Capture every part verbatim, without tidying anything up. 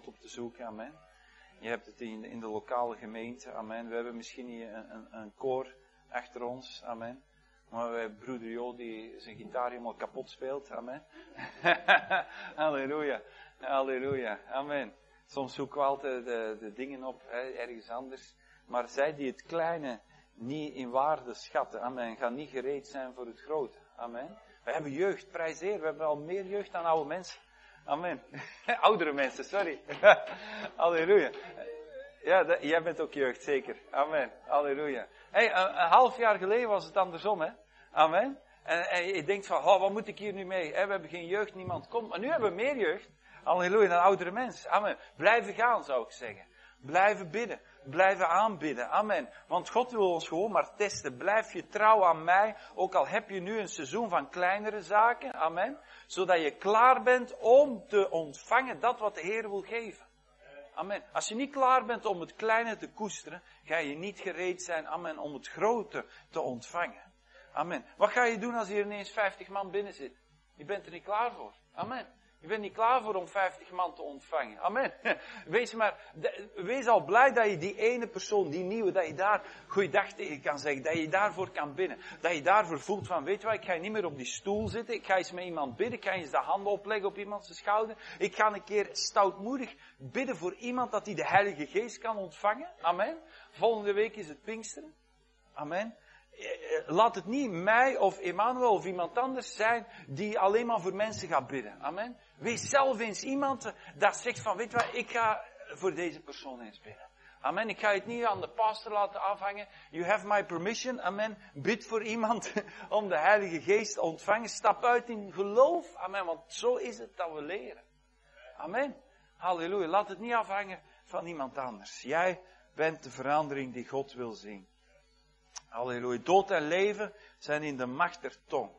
op te zoeken, amen. Je hebt het in, in de lokale gemeente, amen. We hebben misschien hier een, een, een koor achter ons, amen. Maar we hebben broeder Jo die zijn gitaar helemaal kapot speelt, amen. Halleluja, halleluja, amen. Soms zoeken we altijd de, de dingen op, hè, ergens anders. Maar zij die het kleine niet in waarde schatten, amen, gaan niet gereed zijn voor het grote, amen. We hebben jeugd, prijs Heer, we hebben al meer jeugd dan oude mensen. Amen. Oudere mensen, sorry. Halleluja. Ja, dat, jij bent ook jeugd, zeker. Amen. Halleluja. Hey, een, een half jaar geleden was het andersom, hè. Amen. En, en je denkt van, oh, wat moet ik hier nu mee? Hey, we hebben geen jeugd, niemand komt. Maar nu hebben we meer jeugd. Halleluja, dan oudere mensen. Amen. Blijven gaan, zou ik zeggen. Blijven bidden. Blijven aanbidden. Amen. Want God wil ons gewoon maar testen. Blijf je trouw aan mij. Ook al heb je nu een seizoen van kleinere zaken. Amen. Zodat je klaar bent om te ontvangen dat wat de Heer wil geven. Amen. Als je niet klaar bent om het kleine te koesteren, ga je niet gereed zijn, amen, om het grote te ontvangen. Amen. Wat ga je doen als hier ineens vijftig man binnen zit? Je bent er niet klaar voor. Amen. Je bent niet klaar voor om vijftig man te ontvangen. Amen. Wees maar, wees al blij dat je die ene persoon, die nieuwe, dat je daar goeiedag tegen kan zeggen. Dat je daarvoor kan bidden. Dat je daarvoor voelt van, weet je wat, ik ga niet meer op die stoel zitten. Ik ga eens met iemand bidden. Ik ga eens de handen opleggen op iemands schouder. Ik ga een keer stoutmoedig bidden voor iemand dat hij de Heilige Geest kan ontvangen. Amen. Volgende week is het Pinksteren. Amen. Laat het niet mij of Emmanuel of iemand anders zijn die alleen maar voor mensen gaat bidden. Amen. Wees zelf eens iemand dat zegt van, weet je wat, ik ga voor deze persoon eens bidden. Amen. Ik ga het niet aan de pastor laten afhangen. You have my permission. Amen. Bid voor iemand om de Heilige Geest te ontvangen. Stap uit in geloof. Amen. Want zo is het dat we leren. Amen. Halleluja. Laat het niet afhangen van iemand anders. Jij bent de verandering die God wil zien. Halleluja. Dood en leven zijn in de macht der tong.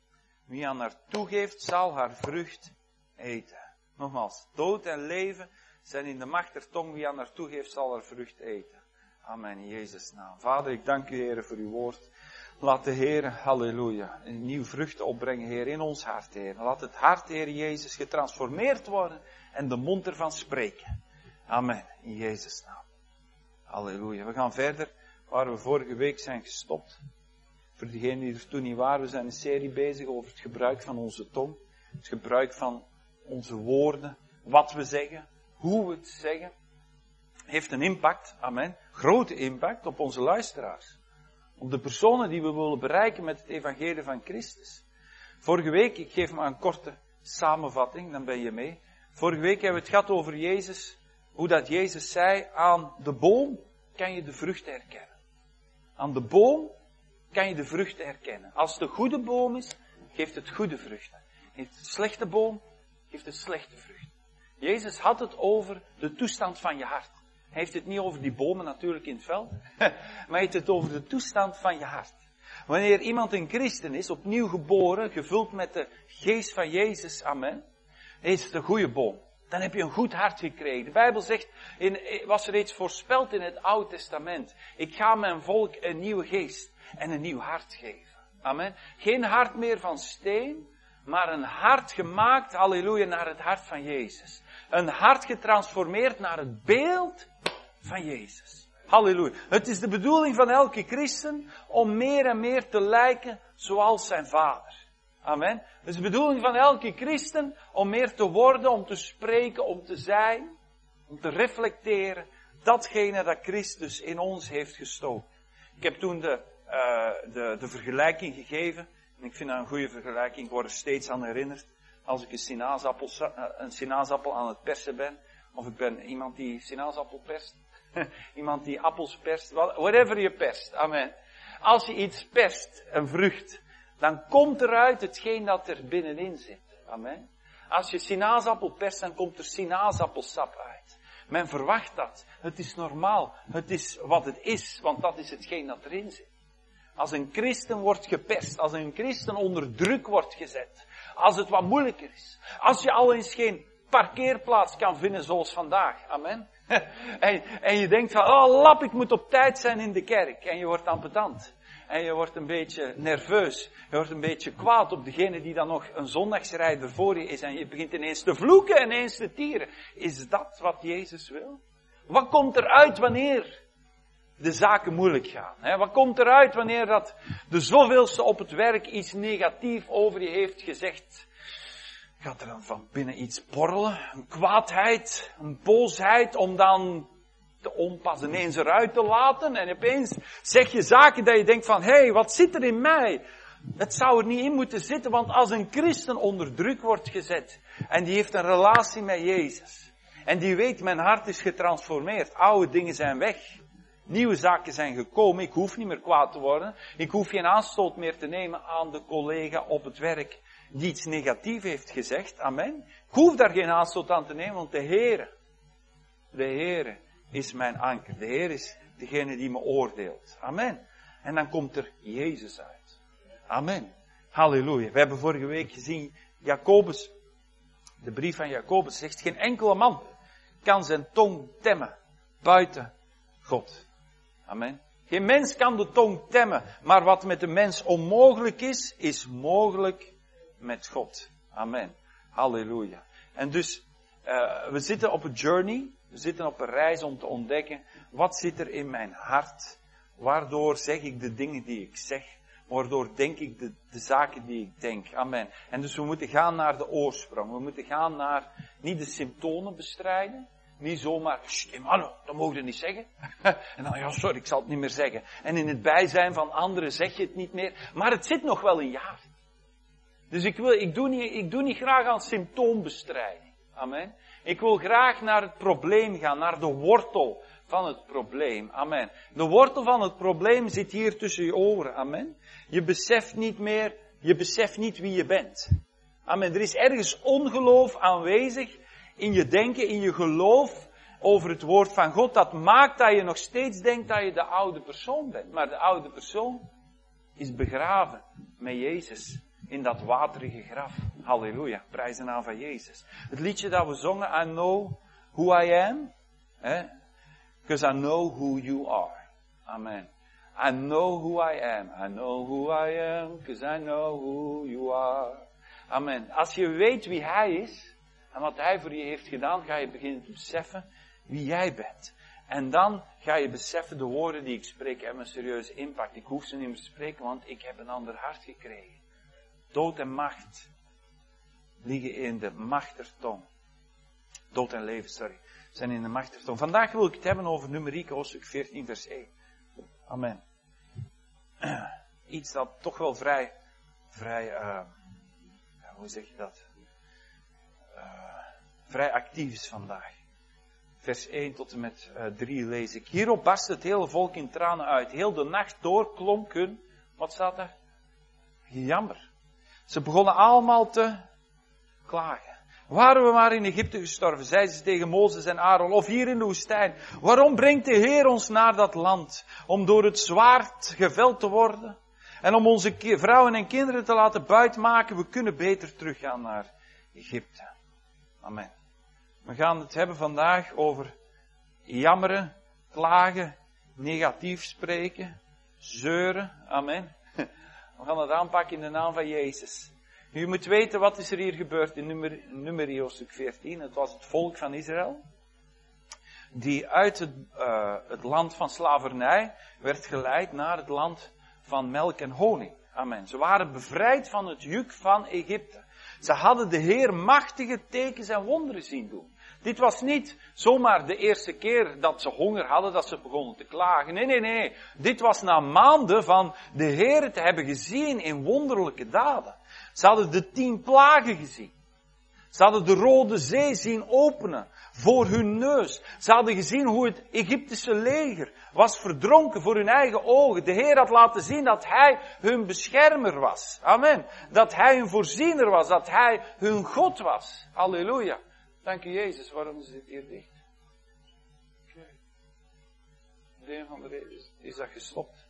Wie aan haar toegeeft, zal haar vrucht eten. Nogmaals, dood en leven zijn in de macht der tong. Wie aan haar toegeeft, zal haar vrucht eten. Amen, in Jezus' naam. Vader, ik dank u, Heer, voor uw woord. Laat de Heer, halleluja, een nieuw vrucht opbrengen, Heer, in ons hart, Heer. Laat het hart, Heer Jezus, getransformeerd worden en de mond ervan spreken. Amen, in Jezus' naam. Halleluja. We gaan verder waar we vorige week zijn gestopt. Voor diegenen die er toen niet waren, we zijn een serie bezig over het gebruik van onze tong. Het gebruik van onze woorden, wat we zeggen, hoe we het zeggen. Heeft een impact, amen, grote impact op onze luisteraars. Op de personen die we willen bereiken met het evangelie van Christus. Vorige week, ik geef maar een korte samenvatting, dan ben je mee. Vorige week hebben we het gehad over Jezus. Hoe dat Jezus zei, aan de boom kan je de vruchten herkennen. Aan de boom kan je de vruchten herkennen. Als het een goede boom is, geeft het goede vruchten. Heeft het een slechte boom, geeft het slechte vruchten. Jezus had het over de toestand van je hart. Hij heeft het niet over die bomen natuurlijk in het veld, maar hij heeft het over de toestand van je hart. Wanneer iemand een christen is, opnieuw geboren, gevuld met de geest van Jezus, amen, is het een goede boom. Dan heb je een goed hart gekregen. De Bijbel zegt, in, was reeds voorspeld in het Oude Testament. Ik ga mijn volk een nieuwe geest en een nieuw hart geven. Amen. Geen hart meer van steen, maar een hart gemaakt, halleluja, naar het hart van Jezus. Een hart getransformeerd naar het beeld van Jezus. Halleluja. Het is de bedoeling van elke christen om meer en meer te lijken zoals zijn vader. Amen. Het is de bedoeling van elke christen om meer te worden, om te spreken, om te zijn, om te reflecteren datgene dat Christus in ons heeft gestoken. Ik heb toen de, uh, de, de vergelijking gegeven, en ik vind dat een goede vergelijking, ik word er steeds aan herinnerd, als ik een sinaasappel, een sinaasappel aan het persen ben, of ik ben iemand die sinaasappel perst, iemand die appels perst, whatever je perst, amen. Als je iets perst, een vrucht, dan komt eruit hetgeen dat er binnenin zit. Amen. Als je sinaasappel perst, dan komt er sinaasappelsap uit. Men verwacht dat. Het is normaal. Het is wat het is, want dat is hetgeen dat erin zit. Als een christen wordt geperst, als een christen onder druk wordt gezet, als het wat moeilijker is, als je al eens geen parkeerplaats kan vinden zoals vandaag. Amen. En, en je denkt van, oh lap, ik moet op tijd zijn in de kerk. En je wordt ambetant. en je wordt een beetje nerveus. Je wordt een beetje kwaad op degene die dan nog een zondagsrijder voor je is en je begint ineens te vloeken en ineens te tieren. Is dat wat Jezus wil? Wat komt eruit wanneer de zaken moeilijk gaan? Hè? Wat komt eruit wanneer dat de zoveelste op het werk iets negatief over je heeft gezegd? Gaat er dan van binnen iets borrelen? Een kwaadheid, een boosheid, om dan de onpas ineens eruit te laten? En opeens zeg je zaken dat je denkt van, hé, hey, wat zit er in mij? Het zou er niet in moeten zitten, want als een christen onder druk wordt gezet, en die heeft een relatie met Jezus, en die weet, mijn hart is getransformeerd, oude dingen zijn weg, nieuwe zaken zijn gekomen, ik hoef niet meer kwaad te worden, ik hoef geen aanstoot meer te nemen aan de collega op het werk, die iets negatiefs heeft gezegd, amen. Ik hoef daar geen aanstoot aan te nemen, want de Heere, de Heere is mijn anker. De Heer is degene die me oordeelt. Amen. En dan komt er Jezus uit. Amen. Halleluja. We hebben vorige week gezien, Jacobus, de brief van Jacobus zegt, geen enkele man kan zijn tong temmen buiten God. Amen. Geen mens kan de tong temmen, maar wat met de mens onmogelijk is, is mogelijk met God. Amen. Halleluja. En dus, uh, we zitten op een journey, we zitten op een reis om te ontdekken, wat zit er in mijn hart? Waardoor zeg ik de dingen die ik zeg? Waardoor denk ik de, de zaken die ik denk? Amen. En dus we moeten gaan naar de oorsprong. We moeten gaan naar, niet de symptomen bestrijden, niet zomaar, hallo, dat mogen we niet zeggen. En dan, ja, sorry, ik zal het niet meer zeggen. En in het bijzijn van anderen zeg je het niet meer. Maar het zit nog wel in je hart. Dus ik wil, ik doe niet, ik doe niet graag aan symptoombestrijding. Amen. Ik wil graag naar het probleem gaan, naar de wortel van het probleem. Amen. De wortel van het probleem zit hier tussen je oren. Amen. Je beseft niet meer, je beseft niet wie je bent. Amen. Er is ergens ongeloof aanwezig in je denken, in je geloof over het woord van God. Dat maakt dat je nog steeds denkt dat je de oude persoon bent. Maar de oude persoon is begraven met Jezus in dat waterige graf. Halleluja. Prijs de naam van Jezus. Het liedje dat we zongen, I know who I am. Because I know who you are. Amen. I know who I am. I know who I am. Because I know who you are. Amen. Als je weet wie Hij is en wat Hij voor je heeft gedaan, ga je beginnen te beseffen wie jij bent. En dan ga je beseffen, de woorden die ik spreek hebben een serieuze impact. Ik hoef ze niet meer te spreken, want ik heb een ander hart gekregen. Dood en macht liggen in de machtertong. Dood en leven, sorry. Zijn in de machtertong. Vandaag wil ik het hebben over Numerieken, hoofdstuk veertien, vers één. Amen. Iets dat toch wel vrij, vrij, uh, hoe zeg je dat? Uh, vrij actief is vandaag. Vers één tot en met uh, drie lees ik. Hierop barstte het hele volk in tranen uit. Heel de nacht door klonk hun, wat staat daar? Jammer. Ze begonnen allemaal te klagen. Waren we maar in Egypte gestorven, zeiden ze tegen Mozes en Aaron, of hier in de woestijn. Waarom brengt de Heer ons naar dat land? Om door het zwaard geveld te worden? En om onze vrouwen en kinderen te laten buitmaken? We kunnen beter teruggaan naar Egypte. Amen. We gaan het hebben vandaag over jammeren, klagen, negatief spreken, zeuren. Amen. We gaan het aanpakken in de naam van Jezus. U moet weten, wat is er hier gebeurd in nummer, Numeri hoofdstuk veertien. Het was het volk van Israël, die uit het, uh, het land van slavernij werd geleid naar het land van melk en honing. Amen. Ze waren bevrijd van het juk van Egypte. Ze hadden de Heer machtige tekens en wonderen zien doen. Dit was niet zomaar de eerste keer dat ze honger hadden, dat ze begonnen te klagen. Nee, nee, nee. Dit was na maanden van de Heer te hebben gezien in wonderlijke daden. Ze hadden de tien plagen gezien. Ze hadden de Rode Zee zien openen voor hun neus. Ze hadden gezien hoe het Egyptische leger was verdronken voor hun eigen ogen. De Heer had laten zien dat Hij hun beschermer was. Amen. Dat Hij hun voorziener was. Dat Hij hun God was. Halleluja. Dank u Jezus. Waarom is dit hier dicht? Oké. De een van de redenen is dat gestopt.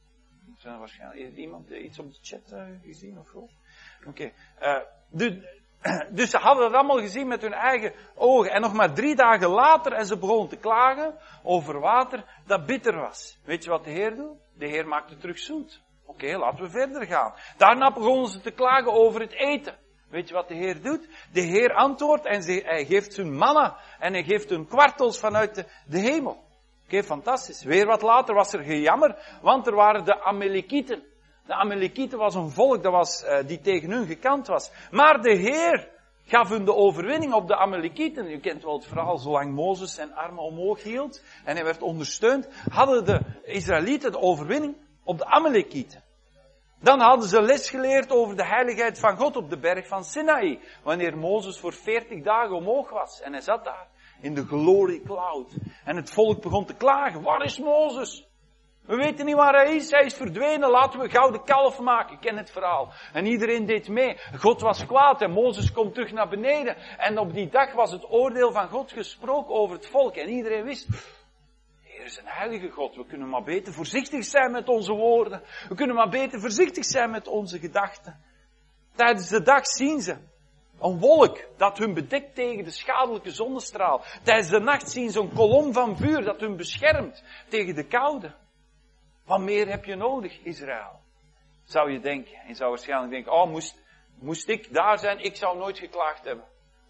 Zijn er waarschijnlijk iemand iets op de chat uh, gezien of gehoord? Oké. Okay. Uh, Dus ze hadden dat allemaal gezien met hun eigen ogen. En nog maar drie dagen later, en ze begonnen te klagen over water dat bitter was. Weet je wat de Heer doet? De Heer maakt het terug zoet. Oké, okay, laten we verder gaan. Daarna begonnen ze te klagen over het eten. Weet je wat de Heer doet? De Heer antwoordt en ze, hij geeft hun manna. En hij geeft hun kwartels vanuit de, de hemel. Oké, okay, fantastisch. Weer wat later was er gejammer, want er waren de Amalekieten. De Amalekieten was een volk dat was, uh, die tegen hun gekant was. Maar de Heer gaf hun de overwinning op de Amalekieten. U kent wel het verhaal, zolang Mozes zijn armen omhoog hield en hij werd ondersteund, hadden de Israëlieten de overwinning op de Amalekieten. Dan hadden ze les geleerd over de heiligheid van God op de berg van Sinaï, wanneer Mozes voor veertig dagen omhoog was. En hij zat daar in de glory cloud. En het volk begon te klagen, waar is Mozes? We weten niet waar hij is, hij is verdwenen, laten we gouden kalf maken. Ik ken het verhaal. En iedereen deed mee. God was kwaad en Mozes komt terug naar beneden. En op die dag was het oordeel van God gesproken over het volk. En iedereen wist, Heer is een heilige God. We kunnen maar beter voorzichtig zijn met onze woorden. We kunnen maar beter voorzichtig zijn met onze gedachten. Tijdens de dag zien ze een wolk dat hun bedekt tegen de schadelijke zonnestraal. Tijdens de nacht zien ze een kolom van vuur dat hun beschermt tegen de koude. Wat meer heb je nodig, Israël? Zou je denken. En je zou waarschijnlijk denken, oh, moest, moest ik daar zijn, ik zou nooit geklaagd hebben.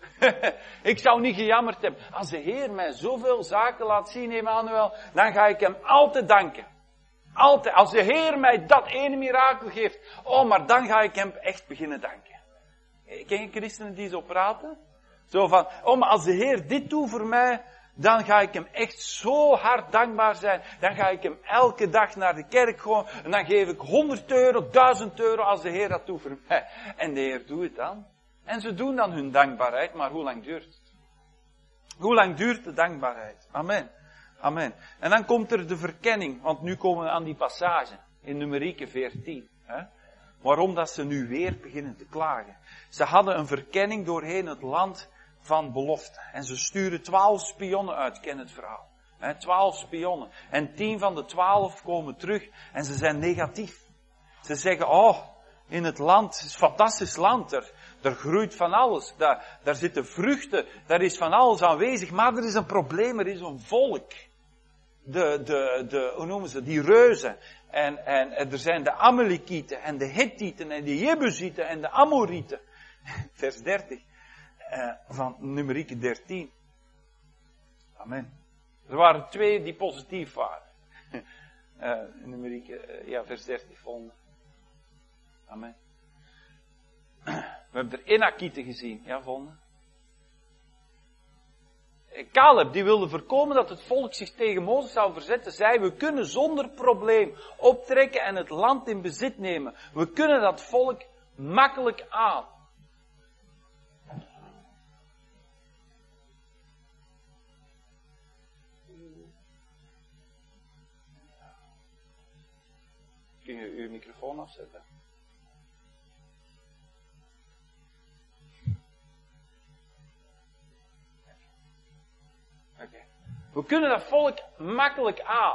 Ik zou niet gejammerd hebben. Als de Heer mij zoveel zaken laat zien, Emmanuel, dan ga ik hem altijd danken. Altijd. Als de Heer mij dat ene mirakel geeft, oh, maar dan ga ik hem echt beginnen danken. Ken je christenen die zo praten? Zo van, oh, maar als de Heer dit doet voor mij, dan ga ik hem echt zo hard dankbaar zijn. Dan ga ik hem elke dag naar de kerk gewoon. En dan geef ik honderd euro, duizend euro als de Heer dat doet voor mij. En de Heer doet het dan. En ze doen dan hun dankbaarheid, maar hoe lang duurt het? Hoe lang duurt de dankbaarheid? Amen. Amen. En dan komt er de verkenning, want nu komen we aan die passage in Numerieke veertien. Hè? Waarom dat ze nu weer beginnen te klagen. Ze hadden een verkenning doorheen het land van belofte. En ze sturen twaalf spionnen uit, ken het verhaal. He, twaalf spionnen. En tien van de twaalf komen terug en ze zijn negatief. Ze zeggen, oh, in het land, het is een fantastisch land, er, er groeit van alles, daar, daar zitten vruchten, daar is van alles aanwezig, maar er is een probleem, er is een volk. De, de, de, hoe noemen ze, die reuzen. En, en, en er zijn de Amalekieten en de Hittieten en de Jebusieten en de Amorieten. Vers dertig. Uh, van Numerieke dertien. Amen. Er waren twee die positief waren. uh, Numerieke, uh, ja, vers dertig volgende. Amen. We hebben er Enakieten gezien. Ja, volgende. Caleb, die wilde voorkomen dat het volk zich tegen Mozes zou verzetten, zei, we kunnen zonder probleem optrekken en het land in bezit nemen. We kunnen dat volk makkelijk aan. Kun je uw microfoon afzetten? Oké. Okay. We kunnen dat volk makkelijk aan.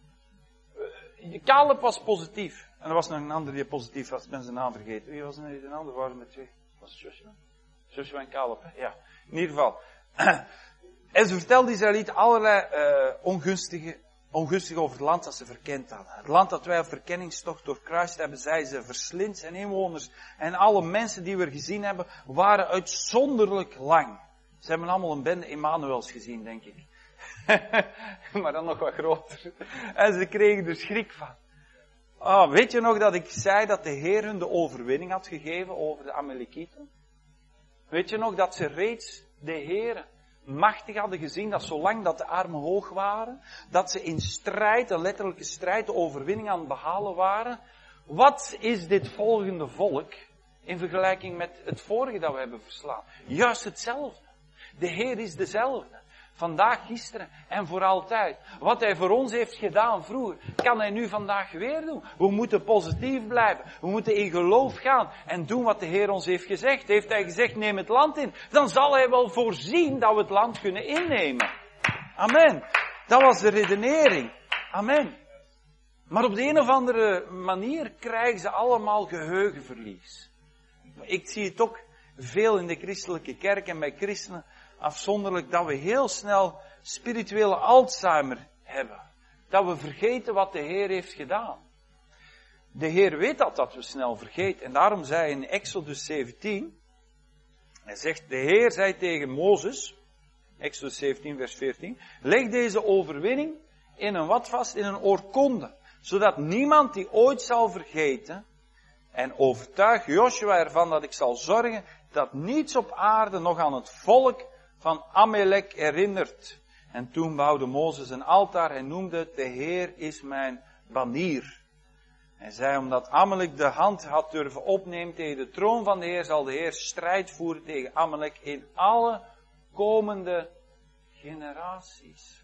Caleb was positief. En er was nog een ander die positief was. Ik ben zijn naam vergeten. Wie was er niet een ander? Waren met twee? Was het Joshua? Joshua en Caleb. Ja. In ieder geval. En ze vertelde Israëlieten allerlei uh, ongunstige ongunstig over het land dat ze verkend hadden. Het land dat wij op verkenningstocht doorkruist hebben, zij ze verslind zijn inwoners. En alle mensen die we gezien hebben, waren uitzonderlijk lang. Ze hebben allemaal een bende Emmanuels gezien, denk ik. Maar dan nog wat groter. En ze kregen er schrik van. Oh, weet je nog dat ik zei dat de Heer hun de overwinning had gegeven over de Amalekieten? Weet je nog dat ze reeds de Heer machtig hadden gezien, dat zolang dat de armen hoog waren, dat ze in strijd, een letterlijke strijd, de overwinning aan het behalen waren? Wat is dit volgende volk in vergelijking met het vorige dat we hebben verslaan? Juist hetzelfde. De Heer is dezelfde. Vandaag, gisteren en voor altijd. Wat Hij voor ons heeft gedaan vroeger, kan Hij nu vandaag weer doen. We moeten positief blijven. We moeten in geloof gaan en doen wat de Heer ons heeft gezegd. Heeft Hij gezegd, neem het land in. Dan zal Hij wel voorzien dat we het land kunnen innemen. Amen. Dat was de redenering. Amen. Maar op de een of andere manier krijgen ze allemaal geheugenverlies. Ik zie het ook veel in de christelijke kerk en bij christenen afzonderlijk, dat we heel snel spirituele Alzheimer hebben. Dat we vergeten wat de Heer heeft gedaan. De Heer weet dat, dat we snel vergeten. En daarom zei hij in Exodus zeventien, hij zegt, de Heer zei tegen Mozes, Exodus zeventien vers veertien, leg deze overwinning in een wat vast, in een oorkonde, zodat niemand die ooit zal vergeten, en overtuig Joshua ervan dat ik zal zorgen dat niets op aarde nog aan het volk van Amalek herinnert. En toen bouwde Mozes een altaar en noemde het, de Heer is mijn banier. Hij zei, omdat Amalek de hand had durven opnemen tegen de troon van de Heer, zal de Heer strijd voeren tegen Amalek in alle komende generaties.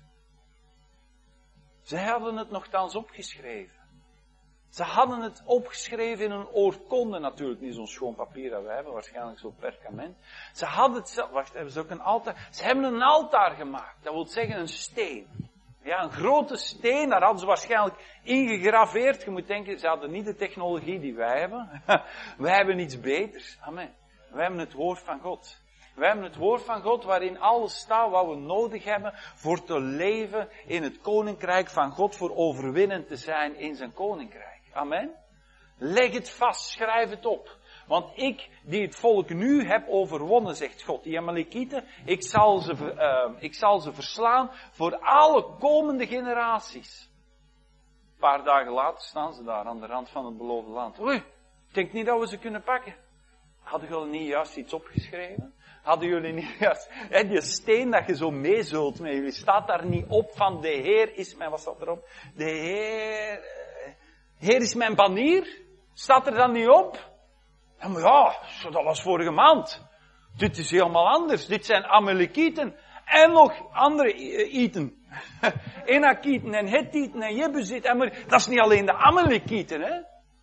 Ze hadden het nogthans opgeschreven. Ze hadden het opgeschreven in een oorkonde, natuurlijk niet zo'n schoon papier dat we hebben, waarschijnlijk zo'n perkament. Ze hadden het zelf, wacht, hebben ze ook een altaar? Ze hebben een altaar gemaakt, dat wil zeggen een steen. Ja, een grote steen, daar hadden ze waarschijnlijk ingegraveerd. Je moet denken, ze hadden niet de technologie die wij hebben. Wij hebben iets beters. Amen. Wij hebben het woord van God. Wij hebben het woord van God waarin alles staat wat we nodig hebben voor te leven in het koninkrijk van God, voor overwinnend te zijn in zijn koninkrijk. Amen. Leg het vast, schrijf het op. Want ik, die het volk nu heb overwonnen, zegt God, die Amalekieten, ik zal ze, uh, ik zal ze verslaan voor alle komende generaties. Een paar dagen later staan ze daar aan de rand van het beloofde land. Oei, ik denk niet dat we ze kunnen pakken. Hadden jullie niet juist iets opgeschreven? Hadden jullie niet juist, hè, die steen dat je zo meezult met jullie, staat daar niet op van de Heer is mijn, wat staat erop? De Heer, uh, Heer is mijn banier? Staat er dan niet op? Ja, maar ja, dat was vorige maand. Dit is helemaal anders. Dit zijn Amalekieten. En nog andere Ieten. Enakieten en Hethieten en Jebusieten. Maar dat is niet alleen de Amalekieten, hè.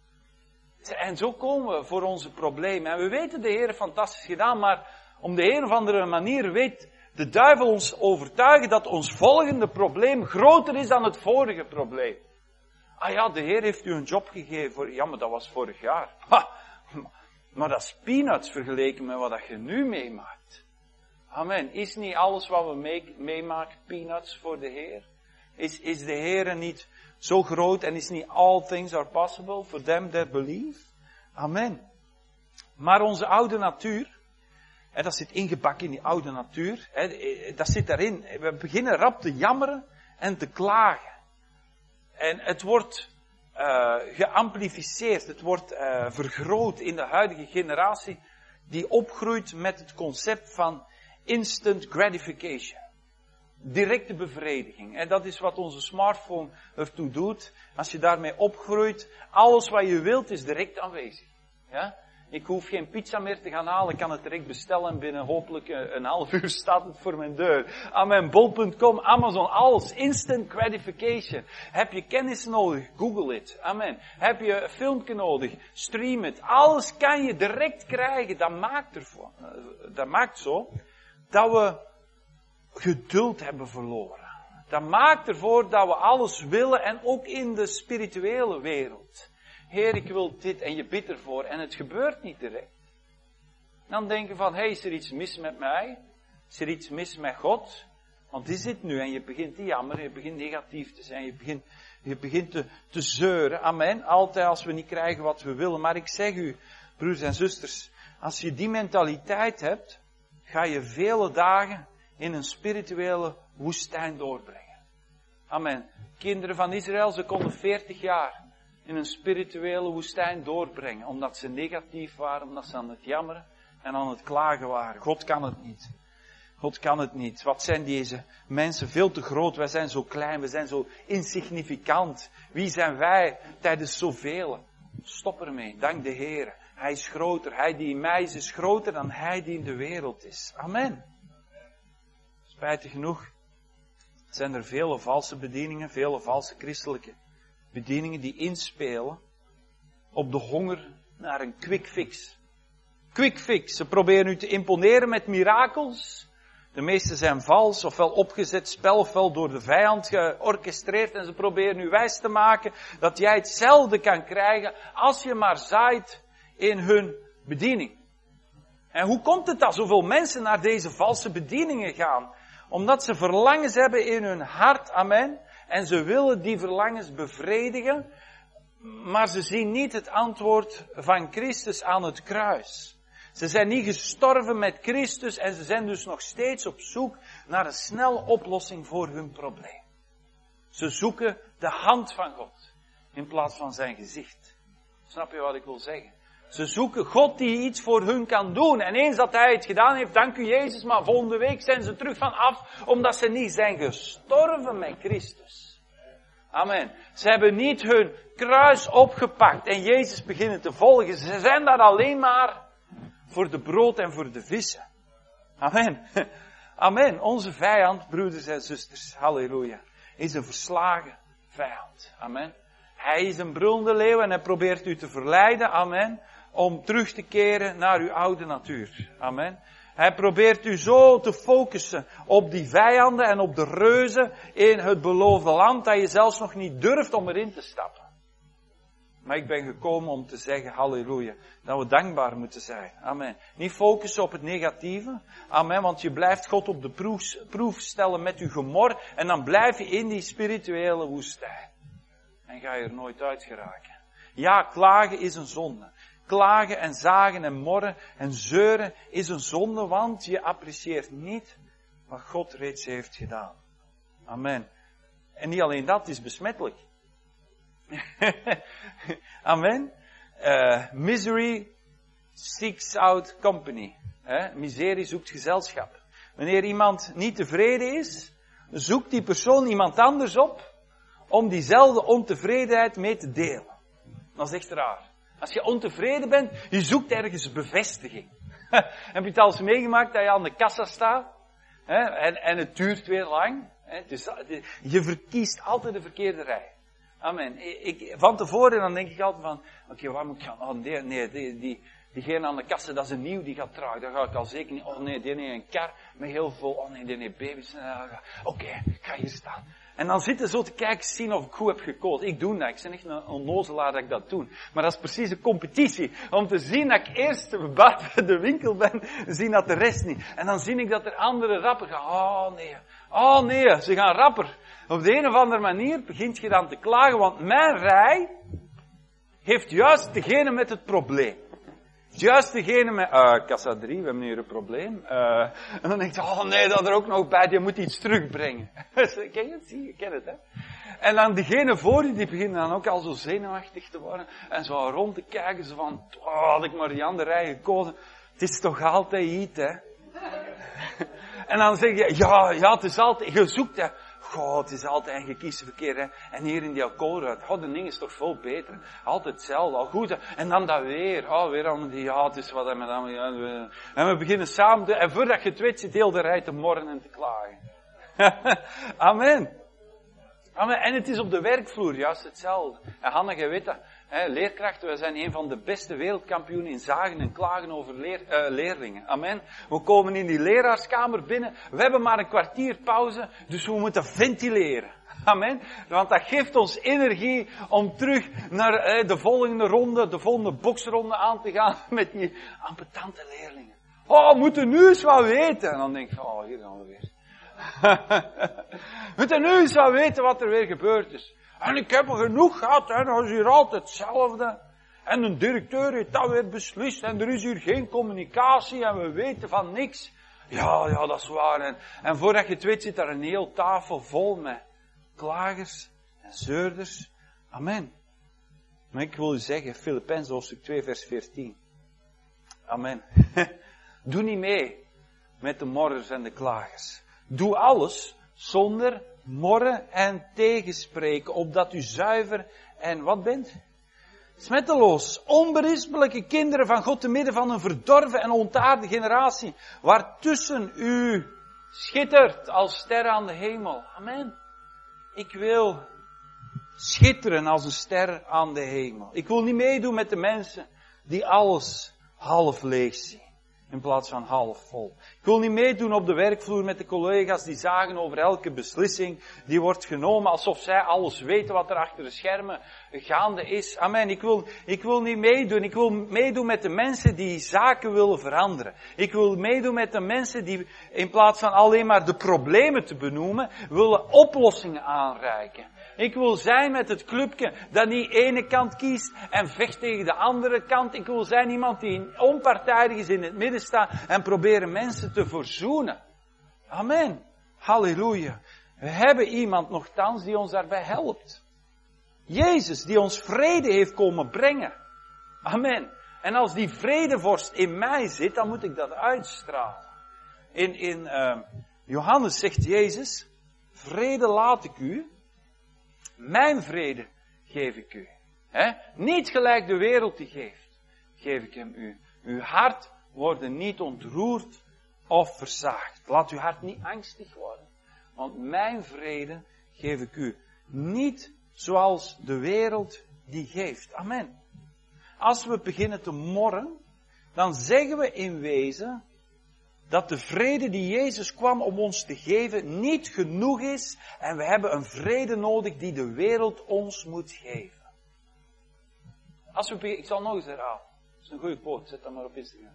En zo komen we voor onze problemen. En we weten de Heer fantastisch gedaan, maar om de een of andere manier weet de duivel ons overtuigen dat ons volgende probleem groter is dan het vorige probleem. Ah ja, de Heer heeft u een job gegeven. Voor, ja, maar dat was vorig jaar. Ha, maar dat is peanuts vergeleken met wat je nu meemaakt. Amen. Is niet alles wat we mee, meemaken peanuts voor de Heer? Is, is de Heer niet zo groot en is niet all things are possible for them that believe? Amen. Maar onze oude natuur, hè, dat zit ingebakken in die oude natuur, hè, dat zit daarin. We beginnen rap te jammeren en te klagen. En het wordt uh, geamplificeerd, het wordt uh, vergroot in de huidige generatie die opgroeit met het concept van instant gratification. Directe bevrediging. En dat is wat onze smartphone ertoe doet. Als je daarmee opgroeit, alles wat je wilt is direct aanwezig. Ja? Ik hoef geen pizza meer te gaan halen, ik kan het direct bestellen en binnen hopelijk een half uur staat het voor mijn deur. Amen, bol punt com, Amazon, alles, instant gratification. Heb je kennis nodig? Google it. Amen. Heb je een filmpje nodig? Stream het. Alles kan je direct krijgen. Dat maakt ervoor, dat maakt zo dat we geduld hebben verloren. Dat maakt ervoor dat we alles willen en ook in de spirituele wereld. Heer, ik wil dit en je bidt ervoor en het gebeurt niet direct. Dan denk je van, hé, hey, is er iets mis met mij? Is er iets mis met God? Want is dit nu? En je begint te jammeren, je begint negatief te zijn, je begint, je begint te, te zeuren. Amen. Altijd als we niet krijgen wat we willen. Maar ik zeg u, broers en zusters, als je die mentaliteit hebt, ga je vele dagen in een spirituele woestijn doorbrengen. Amen. Kinderen van Israël, ze konden veertig jaar in een spirituele woestijn doorbrengen. Omdat ze negatief waren, omdat ze aan het jammeren en aan het klagen waren. God kan het niet. God kan het niet. Wat zijn deze mensen veel te groot. Wij zijn zo klein, we zijn zo insignificant. Wie zijn wij tijdens zoveel? Stop ermee. Dank de Heer. Hij is groter. Hij die in mij is, is groter dan hij die in de wereld is. Amen. Spijtig genoeg zijn er vele valse bedieningen, vele valse christelijke bedieningen die inspelen op de honger naar een quick fix. Quick fix. Ze proberen u te imponeren met mirakels. De meeste zijn vals, ofwel opgezet spel, ofwel door de vijand georchestreerd. En ze proberen u wijs te maken dat jij hetzelfde kan krijgen als je maar zaait in hun bediening. En hoe komt het dat zoveel mensen naar deze valse bedieningen gaan? Omdat ze verlangens hebben in hun hart, amen. En ze willen die verlangens bevredigen. Maar ze zien niet het antwoord van Christus aan het kruis. Ze zijn niet gestorven met Christus en ze zijn dus nog steeds op zoek naar een snelle oplossing voor hun probleem. Ze zoeken de hand van God in plaats van zijn gezicht. Snap je wat ik wil zeggen? Ze zoeken God die iets voor hun kan doen. En eens dat hij het gedaan heeft, dank u Jezus, maar volgende week zijn ze terug van af, omdat ze niet zijn gestorven met Christus. Amen. Ze hebben niet hun kruis opgepakt en Jezus beginnen te volgen. Ze zijn daar alleen maar voor de brood en voor de vissen. Amen. Amen. Onze vijand, broeders en zusters, halleluja, is een verslagen vijand. Amen. Hij is een brullende leeuw en hij probeert u te verleiden, amen, om terug te keren naar uw oude natuur. Amen. Hij probeert u zo te focussen op die vijanden en op de reuzen in het beloofde land, dat je zelfs nog niet durft om erin te stappen. Maar ik ben gekomen om te zeggen, halleluja, dat we dankbaar moeten zijn. Amen. Niet focussen op het negatieve. Amen, want je blijft God op de proef, proef stellen met uw gemor en dan blijf je in die spirituele woestijn. En ga je er nooit uit geraken. Ja, klagen is een zonde. Klagen en zagen en morren en zeuren is een zonde, want je apprecieert niet wat God reeds heeft gedaan. Amen. En niet alleen dat, het is besmettelijk. Amen. Uh, misery seeks out company. He? Miserie zoekt gezelschap. Wanneer iemand niet tevreden is, zoekt die persoon iemand anders op om diezelfde ontevredenheid mee te delen. Dat is echt raar. Als je ontevreden bent, je zoekt ergens bevestiging. Heb je het al eens meegemaakt dat je aan de kassa staat? Hè, en, en het duurt weer lang. Hè, het is, je verkiest altijd de verkeerde rij. Amen. Ik, van tevoren dan denk ik altijd van, oké, okay, waar moet ik gaan? Oh nee, nee die, die, diegene aan de kassa, dat is een nieuw, die gaat traag. Daar ga ik al zeker niet. Oh nee, die heeft een kar met heel veel, oh nee, die heeft baby's. Oké, okay, ik ga hier staan. En dan zitten zo te kijken, zien of ik goed heb gekozen. Ik doe dat. Ik ben echt een onnozelaar dat ik dat doe. Maar dat is precies een competitie. Om te zien dat ik eerst buiten de winkel ben, zien dat de rest niet. En dan zie ik dat er andere rapper gaan. Oh nee. Oh nee, ze gaan rapper. Op de een of andere manier begint je dan te klagen, want mijn rij heeft juist degene met het probleem. Juist degene met, uh, kassa drie, we hebben hier een probleem. Uh, en dan denk je, oh nee, dat er ook nog bij, je moet iets terugbrengen. Ken je het? Zie je, ken het, hè? En dan degene voor je, die beginnen dan ook al zo zenuwachtig te worden. En zo rond te kijken, zo van, oh, had ik maar die andere rij gekozen. Het is toch altijd iets, hè? En dan zeg je, ja, ja, het is altijd, je zoekt, hè. Goh, het is altijd, en je kiest verkeerd, hè. En hier in die alcoholruit, oh, de ding is toch veel beter. Altijd hetzelfde, al goed. En dan dat weer, oh, weer allemaal die, ja, het is wat, en dan, ja, we, en we beginnen samen, te, en voordat je het weet, zit heel de rij te morren en te klagen. Amen. Amen. En het is op de werkvloer juist hetzelfde. En Hanne, je weet dat, hè, leerkrachten, wij zijn een van de beste wereldkampioenen in zagen en klagen over leer, uh, leerlingen. Amen. We komen in die leraarskamer binnen, we hebben maar een kwartier pauze, dus we moeten ventileren. Amen. Want dat geeft ons energie om terug naar uh, de volgende ronde, de volgende boksronde aan te gaan met die ambetante leerlingen. Oh, we moeten nu eens wat weten. En dan denk je, oh, hier gaan we weer. We moeten nu eens wat weten wat er weer gebeurd is. En ik heb er genoeg gehad, hè, dat is hier altijd hetzelfde. En een directeur heeft dat weer beslist, en er is hier geen communicatie, en we weten van niks. Ja, ja, dat is waar. En, en voordat je het weet, zit daar een heel tafel vol met klagers en zeurders. Amen. Maar ik wil u zeggen, Filippenzen hoofdstuk twee, vers veertien. Amen. Doe niet mee met de morrers en de klagers. Doe alles zonder morren en tegenspreken, opdat u zuiver en wat bent? Smetteloos, onberispelijke kinderen van God te midden van een verdorven en ontaarde generatie, waartussen u schittert als ster aan de hemel. Amen. Ik wil schitteren als een ster aan de hemel. Ik wil niet meedoen met de mensen die alles half leeg zien. in plaats van half vol. Ik wil niet meedoen op de werkvloer met de collega's die zagen over elke beslissing die wordt genomen, alsof zij alles weten wat er achter de schermen gaande is. Amen. Ik wil, ik wil niet meedoen. Ik wil meedoen met de mensen die zaken willen veranderen. Ik wil meedoen met de mensen die in plaats van alleen maar de problemen te benoemen, willen oplossingen aanreiken. Ik wil zijn met het clubje dat niet ene kant kiest en vecht tegen de andere kant. Ik wil zijn iemand die onpartijdig is in het midden staat en proberen mensen te verzoenen. Amen. Halleluja. We hebben iemand nogthans die ons daarbij helpt. Jezus die ons vrede heeft komen brengen. Amen. En als die vredevorst in mij zit, dan moet ik dat uitstralen. In, in uh, Johannes zegt Jezus, vrede laat ik u. Mijn vrede geef ik u. He? Niet gelijk de wereld die geeft, geef ik hem u. Uw hart wordt niet ontroerd of verzaagd. Laat uw hart niet angstig worden. Want mijn vrede geef ik u. Niet zoals de wereld die geeft. Amen. Als we beginnen te morren, dan zeggen we in wezen dat de vrede die Jezus kwam om ons te geven niet genoeg is en we hebben een vrede nodig die de wereld ons moet geven. Als we, ik zal nog eens herhalen. Dat is een goede quote, zet dat maar op Instagram.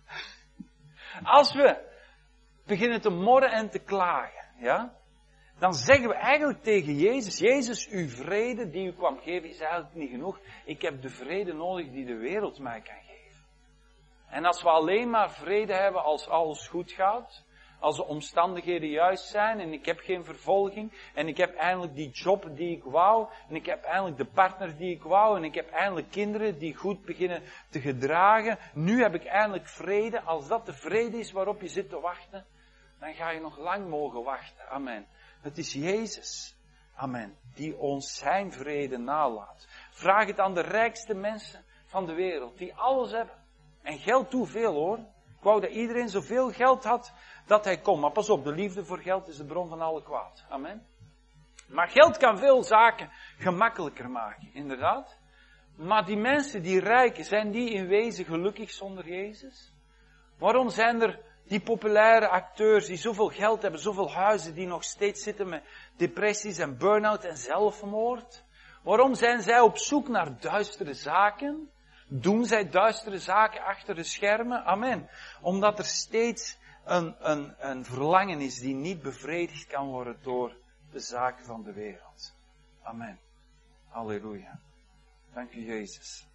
Als we beginnen te morren en te klagen, ja, dan zeggen we eigenlijk tegen Jezus, Jezus, uw vrede die u kwam geven is eigenlijk niet genoeg. Ik heb de vrede nodig die de wereld mij kan geven. En als we alleen maar vrede hebben als alles goed gaat, als de omstandigheden juist zijn en ik heb geen vervolging en ik heb eindelijk die job die ik wou en ik heb eindelijk de partner die ik wou en ik heb eindelijk kinderen die goed beginnen te gedragen, nu heb ik eindelijk vrede. Als dat de vrede is waarop je zit te wachten, dan ga je nog lang mogen wachten. Amen. Het is Jezus, amen, die ons zijn vrede nalaat. Vraag het aan de rijkste mensen van de wereld, die alles hebben. En geld doet veel hoor. Ik wou dat iedereen zoveel geld had dat hij kon. Maar pas op, de liefde voor geld is de bron van alle kwaad. Amen. Maar geld kan veel zaken gemakkelijker maken, inderdaad. Maar die mensen die rijken, zijn die in wezen gelukkig zonder Jezus? Waarom zijn er die populaire acteurs die zoveel geld hebben, zoveel huizen die nog steeds zitten met depressies en burn-out en zelfmoord? Waarom zijn zij op zoek naar duistere zaken? Doen zij duistere zaken achter de schermen? Amen. Omdat er steeds een, een, een verlangen is die niet bevredigd kan worden door de zaken van de wereld. Amen. Halleluja. Dank u Jezus.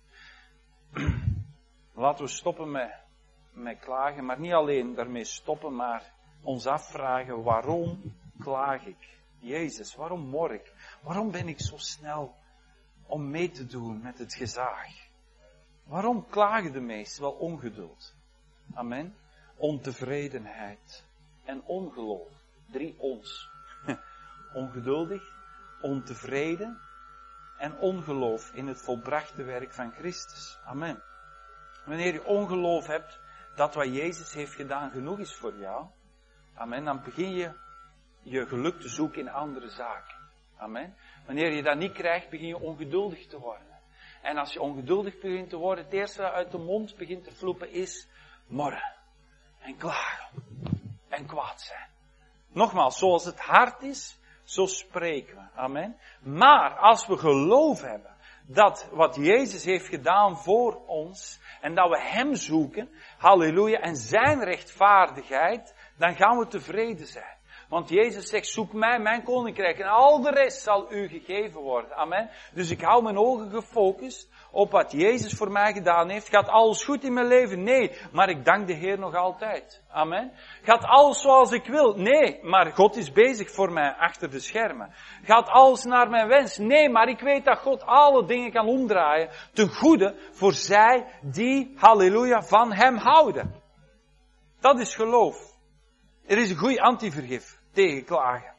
Laten we stoppen met, met klagen, maar niet alleen daarmee stoppen, maar ons afvragen, waarom klaag ik? Jezus, waarom mor ik? Waarom ben ik zo snel om mee te doen met het gezaag? Waarom klagen de meesten? Wel ongeduld. Amen. Ontevredenheid en ongeloof. Drie ons. Ongeduldig, ontevreden en ongeloof in het volbrachte werk van Christus. Amen. Wanneer je ongeloof hebt dat wat Jezus heeft gedaan genoeg is voor jou. Amen. Dan begin je je geluk te zoeken in andere zaken. Amen. Wanneer je dat niet krijgt, begin je ongeduldig te worden. En als je ongeduldig begint te worden, het eerste dat uit de mond begint te vloepen is morren. En klagen. En kwaad zijn. Nogmaals, zoals het hart is, zo spreken we. Amen. Maar als we geloof hebben dat wat Jezus heeft gedaan voor ons, en dat we Hem zoeken, halleluja, en zijn rechtvaardigheid, dan gaan we tevreden zijn. Want Jezus zegt, zoek mij, mijn koninkrijk, en al de rest zal u gegeven worden. Amen. Dus ik hou mijn ogen gefocust op wat Jezus voor mij gedaan heeft. Gaat alles goed in mijn leven? Nee, maar ik dank de Heer nog altijd. Amen. Gaat alles zoals ik wil? Nee, maar God is bezig voor mij achter de schermen. Gaat alles naar mijn wens? Nee, maar ik weet dat God alle dingen kan omdraaien ten goede voor zij die, halleluja, van Hem houden. Dat is geloof. Er is een goede antivergif tegen klagen.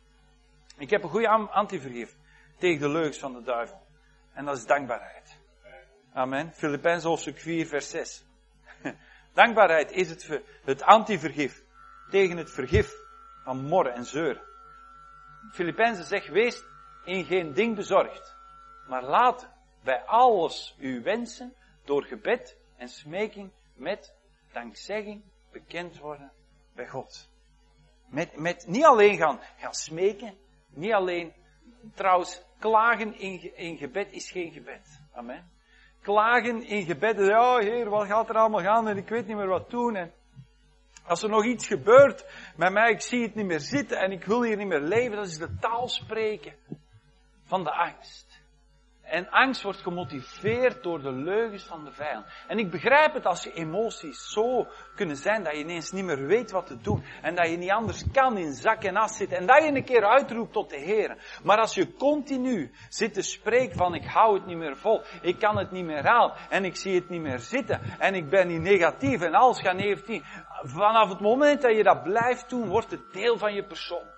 Ik heb een goede antivergif tegen de leugens van de duivel. En dat is dankbaarheid. Amen. Filippenzen hoofdstuk vier vers zes. Dankbaarheid is het, het antivergif tegen het vergif van morren en zeuren. Filippenzen zegt, wees in geen ding bezorgd. Maar laat bij alles uw wensen door gebed en smeking met dankzegging bekend worden bij God. Met, met niet alleen gaan, gaan smeken, niet alleen, trouwens, klagen in, in gebed is geen gebed. Amen. Klagen in gebed, ja Heer, wat gaat er allemaal gaan en ik weet niet meer wat doen. En als er nog iets gebeurt met mij, ik zie het niet meer zitten en ik wil hier niet meer leven, dat is de taal spreken van de angst. En angst wordt gemotiveerd door de leugens van de vijand. En ik begrijp het als je emoties zo kunnen zijn dat je ineens niet meer weet wat te doen. En dat je niet anders kan in zak en as zitten. En dat je een keer uitroept tot de Heer. Maar als je continu zit te spreken van ik hou het niet meer vol. Ik kan het niet meer halen. En ik zie het niet meer zitten. En ik ben niet negatief en alles gaat negatief. Vanaf het moment dat je dat blijft doen, wordt het deel van je persoon.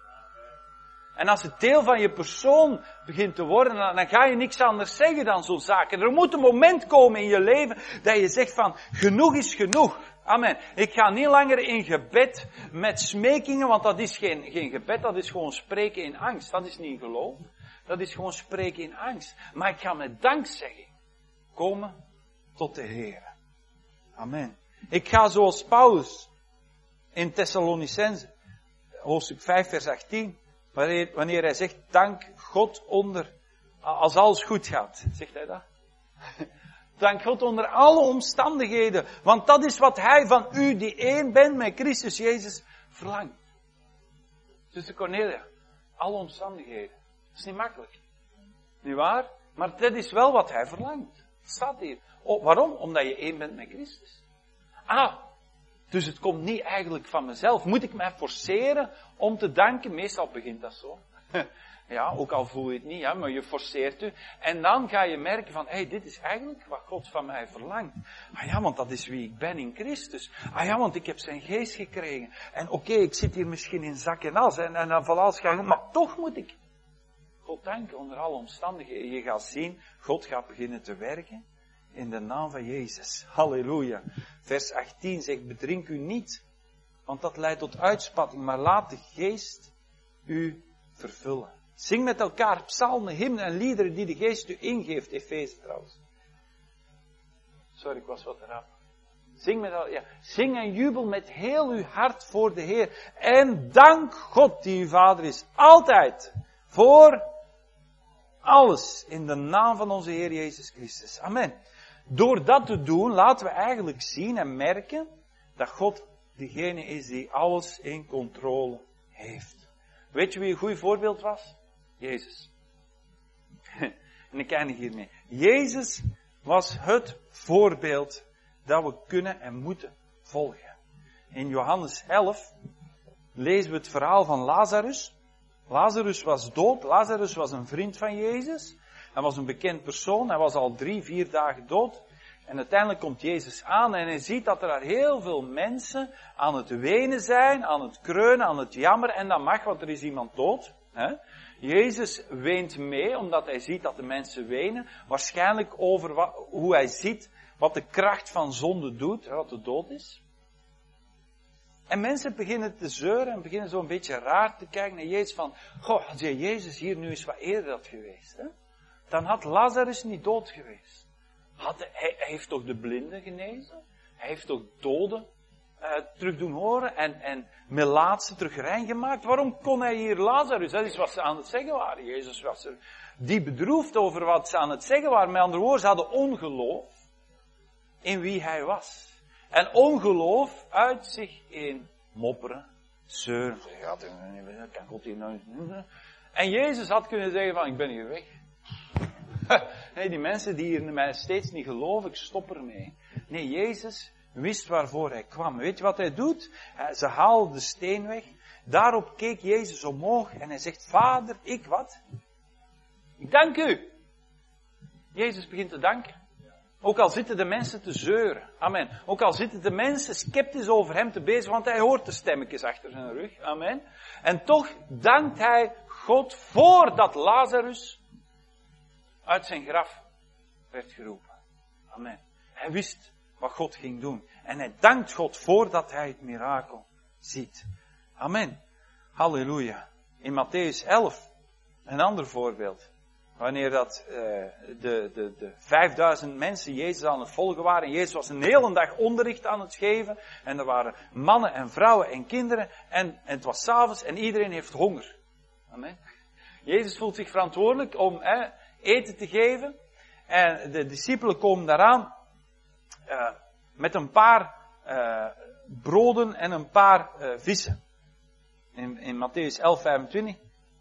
En als het deel van je persoon begint te worden, dan ga je niks anders zeggen dan zo'n zaak. En er moet een moment komen in je leven dat je zegt van, genoeg is genoeg. Amen. Ik ga niet langer in gebed met smekingen, want dat is geen, geen gebed, dat is gewoon spreken in angst. Dat is niet geloof. Dat is gewoon spreken in angst. Maar ik ga met dankzegging komen tot de Heer. Amen. Ik ga zoals Paulus in Thessalonicenzen, hoofdstuk vijf vers achttien, Wanneer, wanneer hij zegt, dank God onder, als alles goed gaat. Zegt hij dat? Dank God onder alle omstandigheden. Want dat is wat hij van u, die één bent met Christus Jezus, verlangt. Zuster Cornelia, alle omstandigheden. Dat is niet makkelijk. Niet waar? Maar dat is wel wat hij verlangt. Het staat hier. Oh, waarom? Omdat je één bent met Christus. Ah, dus het komt niet eigenlijk van mezelf. Moet ik mij forceren om te danken? Meestal begint dat zo. Ja, ook al voel je het niet, ja, maar je forceert u. En dan ga je merken van, hé, hey, dit is eigenlijk wat God van mij verlangt. Ah ja, want dat is wie ik ben in Christus. Ah ja, want ik heb zijn geest gekregen. En oké, okay, ik zit hier misschien in zak en as. En, en dan van alles ga ik, maar toch moet ik God danken onder alle omstandigheden. Je gaat zien, God gaat beginnen te werken. In de naam van Jezus. Halleluja. Vers achttien zegt, bedrink u niet, want dat leidt tot uitspatting, maar laat de geest u vervullen. Zing met elkaar psalmen, hymnen en liederen die de geest u ingeeft. Efeze trouwens. Sorry, ik was wat rap. Zing met elkaar, ja. Zing en jubel met heel uw hart voor de Heer. En dank God die uw Vader is. Altijd. Voor alles. In de naam van onze Heer Jezus Christus. Amen. Door dat te doen, laten we eigenlijk zien en merken dat God degene is die alles in controle heeft. Weet je wie een goed voorbeeld was? Jezus. En ik eindig hiermee. Jezus was het voorbeeld dat we kunnen en moeten volgen. In Johannes elf lezen we het verhaal van Lazarus. Lazarus was dood. Lazarus was een vriend van Jezus. Hij was een bekend persoon. Hij was al drie, vier dagen dood. En uiteindelijk komt Jezus aan en hij ziet dat er daar heel veel mensen aan het wenen zijn, aan het kreunen, aan het jammeren. En dat mag, want er is iemand dood. Hè? Jezus weent mee, omdat hij ziet dat de mensen wenen. Waarschijnlijk over wat, hoe hij ziet wat de kracht van zonde doet, wat de dood is. En mensen beginnen te zeuren en beginnen zo een beetje raar te kijken naar Jezus van, goh, als je Jezus hier nu eens wat eerder had geweest, hè, dan had Lazarus niet dood geweest. Had, hij, hij heeft toch de blinden genezen? Hij heeft toch doden uh, terug doen horen en, en melaatsen terug rein gemaakt? Waarom kon hij hier Lazarus? Dat is wat ze aan het zeggen waren. Jezus was er diep bedroefd over wat ze aan het zeggen waren. Met andere woorden, ze hadden ongeloof in wie hij was. En ongeloof uit zich in mopperen, zeuren. Ja, kan God hier nou niet. En Jezus had kunnen zeggen van, ik ben hier weg. Nee, die mensen die hier mij steeds niet geloven, ik stop ermee. Nee, Jezus wist waarvoor hij kwam. Weet je wat hij doet? Ze haalden de steen weg. Daarop keek Jezus omhoog en hij zegt, Vader, ik wat? Ik dank u. Jezus begint te danken. Ook al zitten de mensen te zeuren. Amen. Ook al zitten de mensen sceptisch over hem te bezig, want hij hoort de stemmetjes achter zijn rug. Amen. En toch dankt hij God voordat Lazarus uit zijn graf werd geroepen. Amen. Hij wist wat God ging doen. En hij dankt God voordat hij het mirakel ziet. Amen. Halleluja. In Mattheüs elf, een ander voorbeeld. Wanneer dat uh, de, de, de vijfduizend mensen Jezus aan het volgen waren. En Jezus was een hele dag onderricht aan het geven. En er waren mannen en vrouwen en kinderen. En, en het was 's avonds en iedereen heeft honger. Amen. Jezus voelt zich verantwoordelijk om eh, eten te geven. En de discipelen komen daaraan uh, met een paar uh, broden en een paar uh, vissen. In, in Mattheüs elf, vijfentwintig.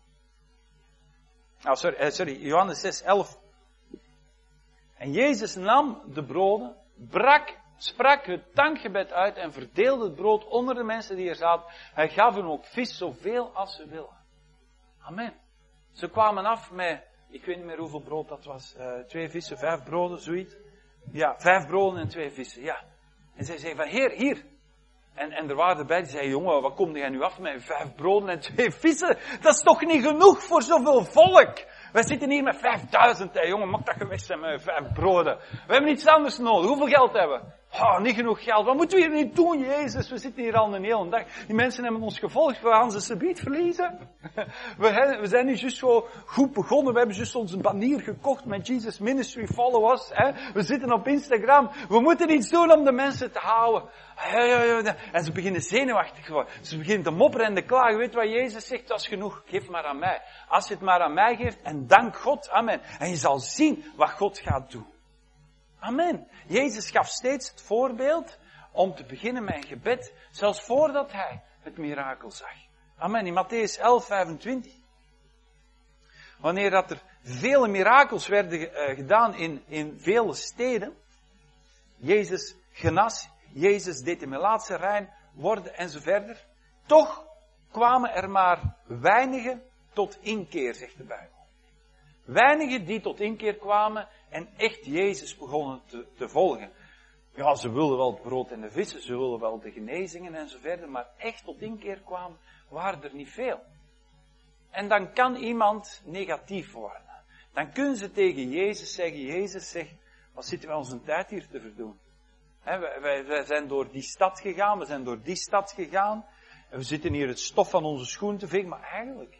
Oh, sorry, uh, sorry, Johannes zes, elf. En Jezus nam de broden, brak, sprak het dankgebed uit en verdeelde het brood onder de mensen die er zaten. Hij gaf hen ook vis zoveel als ze wilden. Amen. Ze kwamen af met, ik weet niet meer hoeveel brood dat was, uh, twee vissen, vijf broden, zoiets. Ja, vijf broden en twee vissen, ja. En zij zeiden van, Heer, hier. En, en er waren erbij die zeiden, jongen, wat kom jij nu af met vijf broden en twee vissen? Dat is toch niet genoeg voor zoveel volk? Wij zitten hier met vijfduizend, hè, jongen, mag dat geweest zijn met vijf broden? We hebben iets anders nodig. Hoeveel geld hebben we? Oh, niet genoeg geld. Wat moeten we hier niet doen, Jezus? We zitten hier al een hele dag. Die mensen hebben ons gevolgd. We gaan ze subiet verliezen. We, we zijn nu juist zo goed begonnen. We hebben juist onze banier gekocht met Jesus Ministry Follow Us. Hè? We zitten op Instagram. We moeten iets doen om de mensen te houden. En ze beginnen zenuwachtig te worden. Ze beginnen te mopperen en te klagen. Weet wat Jezus zegt? Dat is genoeg. Geef maar aan mij. Als je het maar aan mij geeft en dank God. Amen. En je zal zien wat God gaat doen. Amen. Jezus gaf steeds het voorbeeld om te beginnen met een gebed, zelfs voordat hij het mirakel zag. Amen. In Mattheüs elf, vijfentwintig. Wanneer dat er vele mirakels werden uh, gedaan in, in vele steden. Jezus genas, Jezus deed de melaatse rein worden en zo verder. Toch kwamen er maar weinigen tot inkeer, zegt de Bijbel. Weinigen die tot inkeer kwamen en echt Jezus begonnen te, te volgen. Ja, ze wilden wel het brood en de vissen, ze wilden wel de genezingen en zo verder, maar echt tot inkeer kwamen, waren er niet veel. En dan kan iemand negatief worden. Dan kunnen ze tegen Jezus zeggen, Jezus zegt, wat zitten wij onze tijd hier te verdoen? He, wij, wij, wij zijn door die stad gegaan, we zijn door die stad gegaan, en we zitten hier het stof van onze schoen te vegen, maar eigenlijk,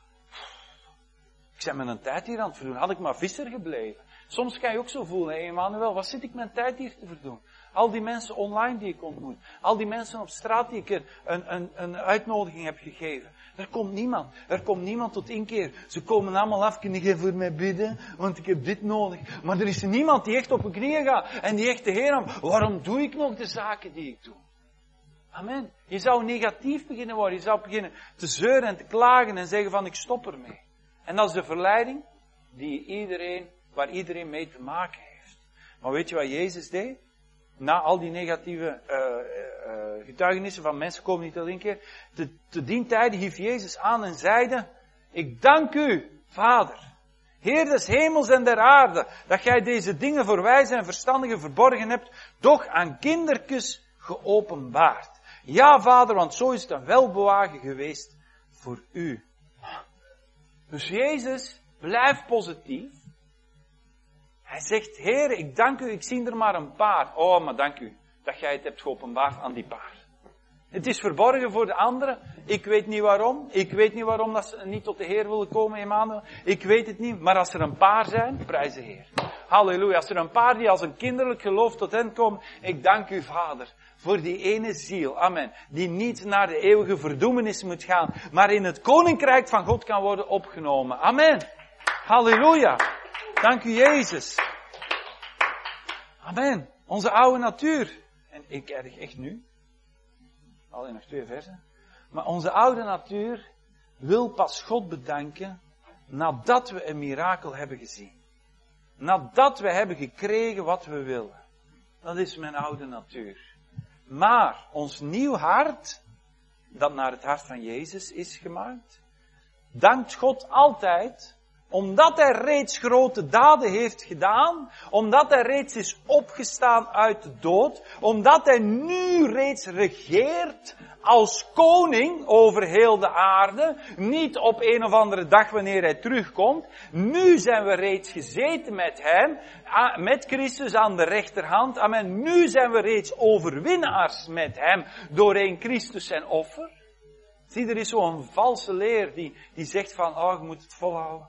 ik ben mijn tijd hier aan het verdoen. Had ik maar visser gebleven. Soms kan je ook zo voelen, hé Emmanuel, wat zit ik mijn tijd hier te verdoen? Al die mensen online die ik ontmoet. Al die mensen op straat die ik een, een, een uitnodiging heb gegeven. Er komt niemand. Er komt niemand tot inkeer. Ze komen allemaal af, kun je voor mij bidden? Want ik heb dit nodig. Maar er is niemand die echt op hun knieën gaat. En die echt de Heer aan, waarom doe ik nog de zaken die ik doe? Amen. Je zou negatief beginnen worden. Je zou beginnen te zeuren en te klagen en zeggen van ik stop ermee. En dat is de verleiding die iedereen, waar iedereen mee te maken heeft. Maar weet je wat Jezus deed? Na al die negatieve uh, uh, getuigenissen van mensen komen niet tot inkeer. Te, te dien tijde hief Jezus aan en zeide, ik dank u, Vader, Heer des hemels en der aarde, dat gij deze dingen voor wijze en verstandigen verborgen hebt, doch aan kindertjes geopenbaard. Ja, Vader, want zo is het een welbewagen geweest voor u. Dus Jezus blijft positief. Hij zegt, Heer, ik dank u, ik zie er maar een paar. Oh, maar dank u dat jij het hebt geopenbaard aan die paar. Het is verborgen voor de anderen. Ik weet niet waarom. Ik weet niet waarom dat ze niet tot de Heer willen komen, Emmanuel. Ik weet het niet. Maar als er een paar zijn, prijs de Heer. Halleluja. Als er een paar die als een kinderlijk geloof tot hen komen, ik dank u, Vader, voor die ene ziel, amen, die niet naar de eeuwige verdoemenis moet gaan, maar in het koninkrijk van God kan worden opgenomen. Amen. Halleluja. Dank u, Jezus. Amen. Onze oude natuur. En ik erg echt nu. Alleen nog twee versen. Maar onze oude natuur wil pas God bedanken nadat we een mirakel hebben gezien. Nadat we hebben gekregen wat we willen. Dat is mijn oude natuur. Maar ons nieuw hart, dat naar het hart van Jezus is gemaakt, dankt God altijd, omdat hij reeds grote daden heeft gedaan, omdat hij reeds is opgestaan uit de dood, omdat hij nu reeds regeert als koning over heel de aarde, niet op een of andere dag wanneer hij terugkomt. Nu zijn we reeds gezeten met hem, met Christus aan de rechterhand. Amen. Nu zijn we reeds overwinnaars met hem, doorheen Christus zijn offer. Zie, er is zo'n valse leer die, die zegt van, oh, je moet het volhouden.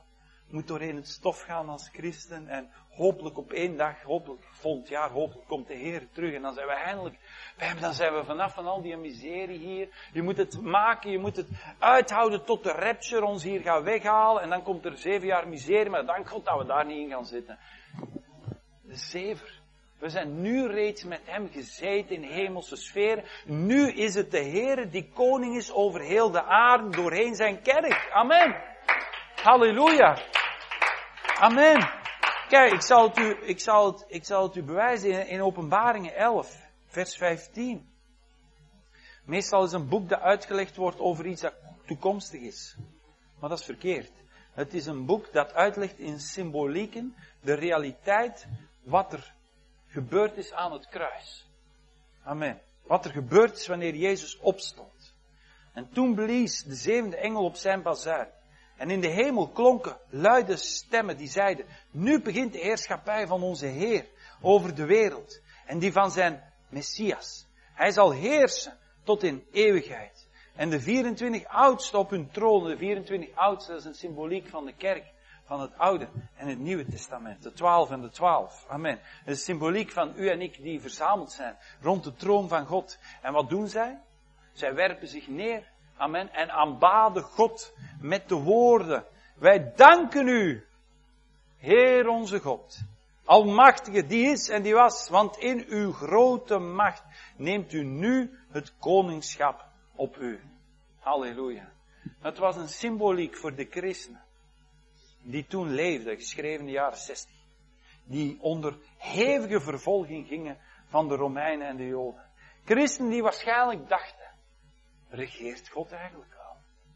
moet doorheen het stof gaan als christen. En hopelijk op één dag, hopelijk volgend jaar, hopelijk komt de Heer terug. En dan zijn we eindelijk, dan zijn we vanaf van al die miserie hier. Je moet het maken, je moet het uithouden tot de rapture ons hier gaat weghalen. En dan komt er zeven jaar miserie, maar dank God dat we daar niet in gaan zitten. De zever. We zijn nu reeds met hem gezeten in hemelse sferen. Nu is het de Heer die koning is over heel de aarde, doorheen zijn kerk. Amen. Halleluja. Amen. Kijk, ik zal het u, ik zal het, ik zal het u bewijzen in, in Openbaringen elf, vers vijftien. Meestal is een boek dat uitgelegd wordt over iets dat toekomstig is. Maar dat is verkeerd. Het is een boek dat uitlegt in symbolieken de realiteit wat er gebeurd is aan het kruis. Amen. Wat er gebeurd is wanneer Jezus opstond. En toen blies de zevende engel op zijn bazuin. En in de hemel klonken luide stemmen die zeiden, nu begint de heerschappij van onze Heer over de wereld. En die van zijn Messias. Hij zal heersen tot in eeuwigheid. En de vierentwintig oudsten op hun troon, de vierentwintig oudsten, dat is een symboliek van de kerk. Van het Oude en het Nieuwe Testament. De twaalf en de twaalf. Amen. Het is symboliek van u en ik die verzameld zijn rond de troon van God. En wat doen zij? Zij werpen zich neer. Amen. En aanbaden God met de woorden. Wij danken u, Heer onze God. Almachtige die is en die was. Want in uw grote macht neemt u nu het koningschap op u. Halleluja. Het was een symboliek voor de christenen. Die toen leefden, geschreven in de jaren zestig. Die onder hevige vervolging gingen van de Romeinen en de Joden. Christenen die waarschijnlijk dachten, regeert God eigenlijk wel?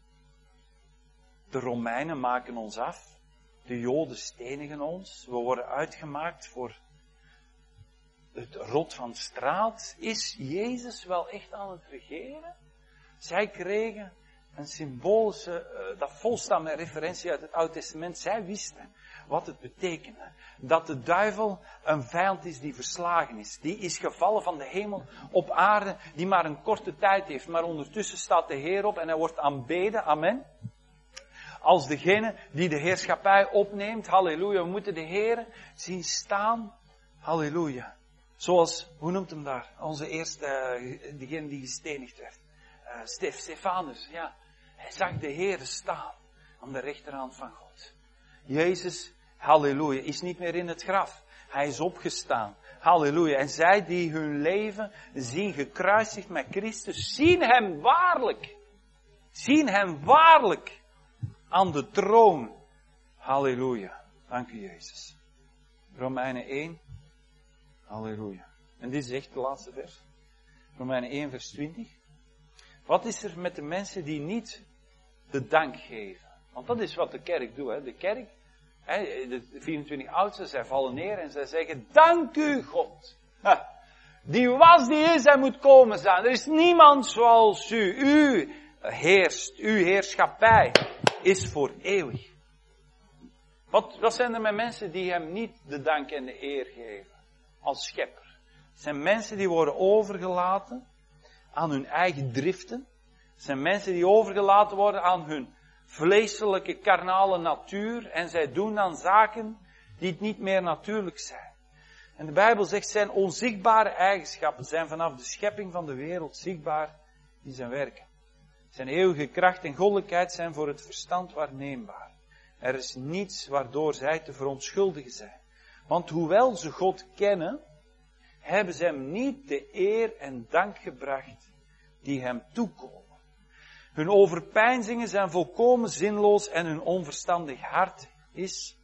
De Romeinen maken ons af. De Joden stenigen ons. We worden uitgemaakt voor het rot van straat. Is Jezus wel echt aan het regeren? Zij kregen een symbolische, uh, dat volstaat met referentie uit het Oude Testament. Zij wisten wat het betekende. Dat de duivel een vijand is die verslagen is. Die is gevallen van de hemel op aarde, die maar een korte tijd heeft. Maar ondertussen staat de Heer op en hij wordt aanbeden. Amen. Als degene die de heerschappij opneemt. Halleluja. We moeten de Heer zien staan. Halleluja. Zoals, hoe noemt hem daar? Onze eerste, uh, degene die gestenigd werd. Uh, Stef, Stefanus, ja. Hij zag de Heer staan aan de rechterhand van God. Jezus, halleluja, is niet meer in het graf. Hij is opgestaan. Halleluja. En zij die hun leven zien gekruisigd met Christus, zien hem waarlijk. Zien hem waarlijk aan de troon. Halleluja. Dank u, Jezus. Romeinen één. Halleluja. En dit is echt de laatste vers. Romeinen één, vers twintig. Wat is er met de mensen die niet de dank geven? Want dat is wat de kerk doet. Hè. De kerk, hè, de vierentwintig oudsten, zij vallen neer en zij zeggen, dank u God. Ha. Die was, die is en moet komen zijn. Er is niemand zoals u. U heerst, uw heerschappij is voor eeuwig. Wat, wat zijn er met mensen die hem niet de dank en de eer geven? Als schepper. Het zijn mensen die worden overgelaten aan hun eigen driften. Het zijn mensen die overgelaten worden aan hun vleeselijke, karnale natuur. En zij doen dan zaken die het niet meer natuurlijk zijn. En de Bijbel zegt, zijn onzichtbare eigenschappen zijn vanaf de schepping van de wereld zichtbaar in zijn werken. Zijn eeuwige kracht en goddelijkheid zijn voor het verstand waarneembaar. Er is niets waardoor zij te verontschuldigen zijn. Want hoewel ze God kennen, hebben ze hem niet de eer en dank gebracht die hem toekomen. Hun overpeinzingen zijn volkomen zinloos en hun onverstandig hart is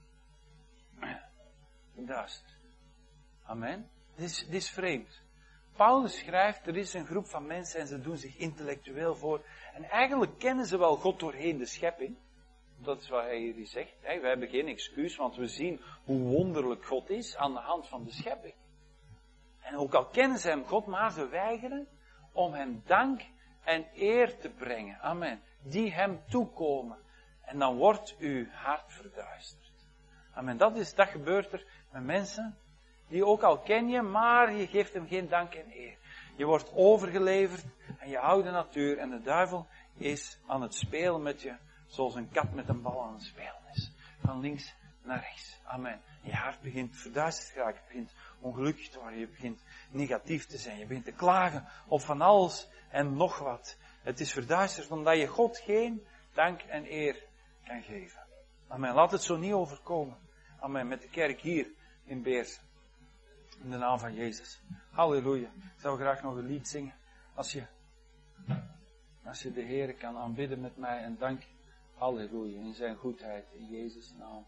duister. Amen. Dit is, dit is vreemd. Paulus schrijft, er is een groep van mensen en ze doen zich intellectueel voor. En eigenlijk kennen ze wel God doorheen de schepping. Dat is wat hij hier zegt. Hey, we hebben geen excuus, want we zien hoe wonderlijk God is aan de hand van de schepping. En ook al kennen ze hem God, maar ze weigeren om hem dank en eer te brengen. Amen. Die hem toekomen. En dan wordt uw hart verduisterd. Amen. Dat is, dat gebeurt er met mensen die ook al ken je, maar je geeft hem geen dank en eer. Je wordt overgeleverd aan je oude natuur en de duivel is aan het spelen met je, zoals een kat met een bal aan het spelen is. van links naar rechts. Amen. Je hart begint verduisterd te raken, je begint ongelukkig te worden, je begint negatief te zijn, je begint te klagen op van alles en nog wat. Het is verduisterd omdat je God geen dank en eer kan geven. Amen. Laat het zo niet overkomen. Amen. Met de kerk hier in Beersen. In de naam van Jezus. Halleluja. Ik zou graag nog een lied zingen. Als je, als je de Heer kan aanbidden met mij en danken. Halleluja. In zijn goedheid. In Jezus' naam.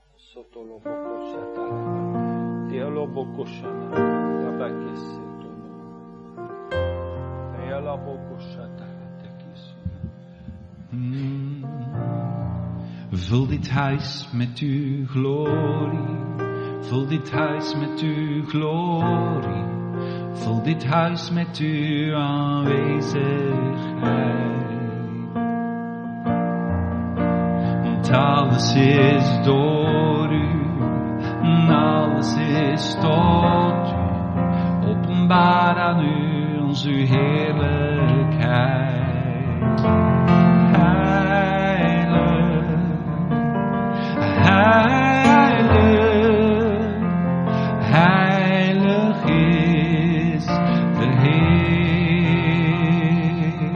Mm. Vul dit huis met uw glorie. Vul dit huis met uw glorie. Vul dit huis met uw aanwezigheid. Want alles is door u. En alles is tot u. Openbaar aan u onze heerlijkheid. Heilig, heilig is de Heer.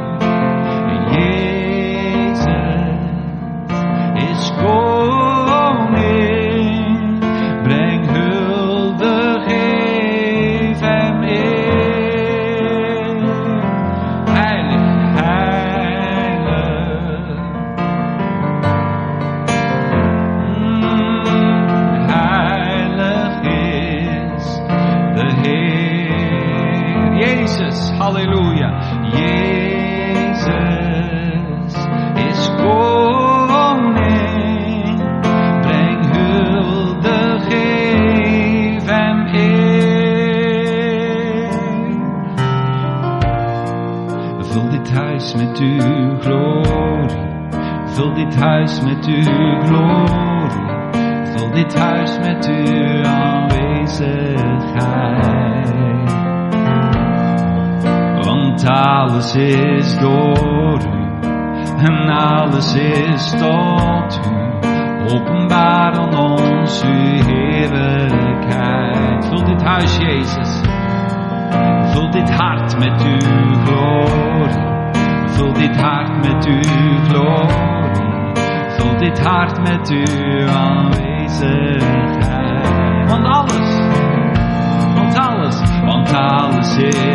Jezus is koning, breng hulde, geef hem eer. Heilig, heilig. Jezus, halleluja. Jezus is koning. Breng hulde, geef hem eer. Vul dit huis met uw glorie. Vul dit huis met uw glorie. Vul dit huis met uw aanwezigheid. Want alles is door u en alles is tot u. Openbaar aan ons uw heerlijkheid. Vul dit huis, Jezus. Vul dit hart met uw glorie. Vul dit hart met uw glorie. Vul dit hart met uw aanwezigheid. Want alles, want alles, want alles is